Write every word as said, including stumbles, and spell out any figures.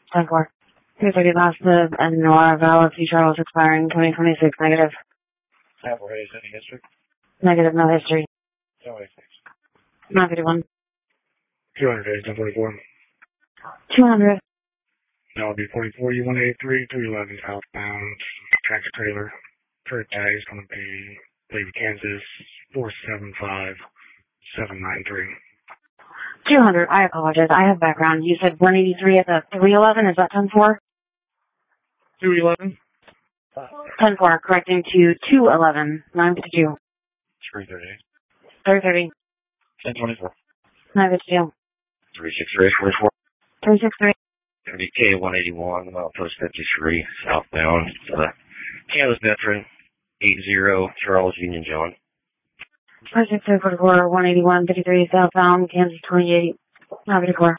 ten four. two thirty Boston and Nora Valid Sea Charles expiring twenty twenty-six, negative. ten four, is any history? Negative, no history. ten twenty-six. nine fifty-one. two hundred days, ten forty-four. two hundred. That would be forty-four, U one eighty-three, three eleven southbound, tractor trailer. Third tag is going to be, I believe, Kansas, four seven five seven nine three. two hundred, I apologize, I have background. You said one eighty-three at the three eleven, is that ten four? two eleven? ten four, correcting to two eleven, nine fifty-two. three thirty. three thirty. ten twenty-four. nine fifty-two. three six three, forty-four. three six three. thirty K one eighty-one, Post fifty-three, southbound. So the Kansas veteran, eight zero, Charles Union John. five six three, forty-four, one eighty-one, fifty-three, southbound, Kansas twenty-eight, nine fifty-four.